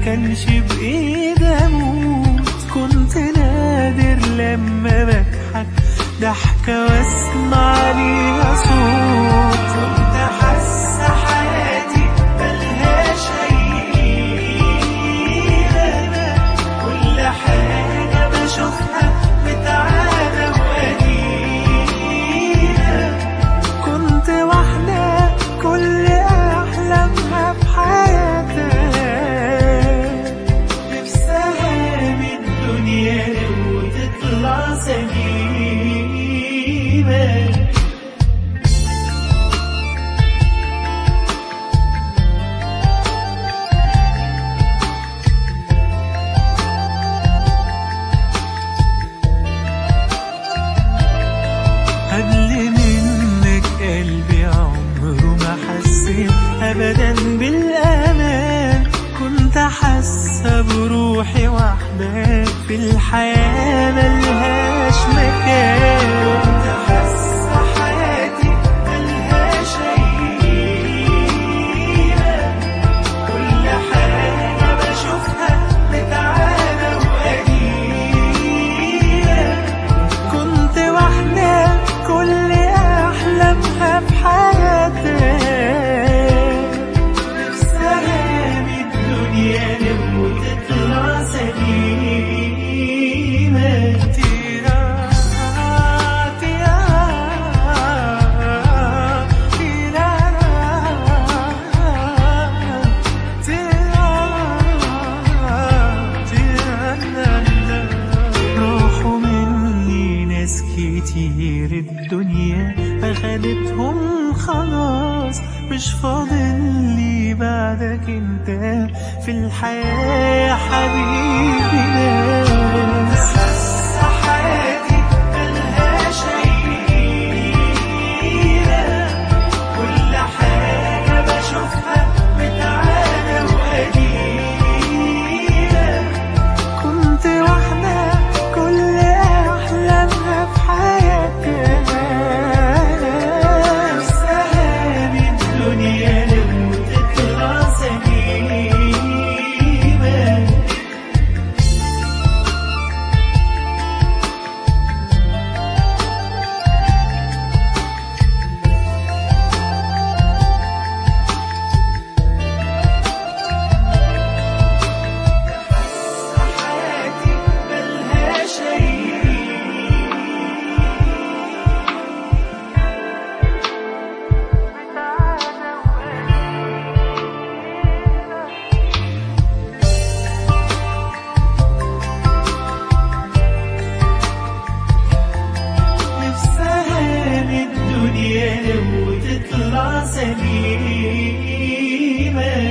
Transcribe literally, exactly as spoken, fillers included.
كانش بإيدي أموت. كنت نادر لما بضحك ضحكة واسمع ليها صوت. كنت حاسة حياتي ملهاش أي قيمة، كل حاجة بشوفها متعادة وقديمة. كنت واحدة كل أحلامها في حياتها، نفسها من الدنيا لو تطلع سليمة. قبل منك قلبي عمره ما حسيت أبدا بالأمان. كنت حاسة بروحي واحدة في الحياة ملهاش مكان. كنت حاسة حياتي ملهاش أي قيمة، كل حاجة بشوفها متعادة وقديمة. كنت واحدة كل أحلامها في حياتها، نفسها من الدنيا لو تطلع سليمة. تيرا تيرا تيرا تيرا تيرا. راحوا مني ناس كتير الدنيا أخدتهم خلاص، مش فاضل لي بعدك انت في الحياة يا حبيبي ناس. حاسة حياتي ملهاش أي قيمة، كل حاجة بشوفها متعادة وقديمة. كنت واحدة كل أحلامها في حياتها، نفسها من الدنيا لو تطلع سليمة. حياتي ملهاش أي نفسها من الدنيا لو تطلع سليمة.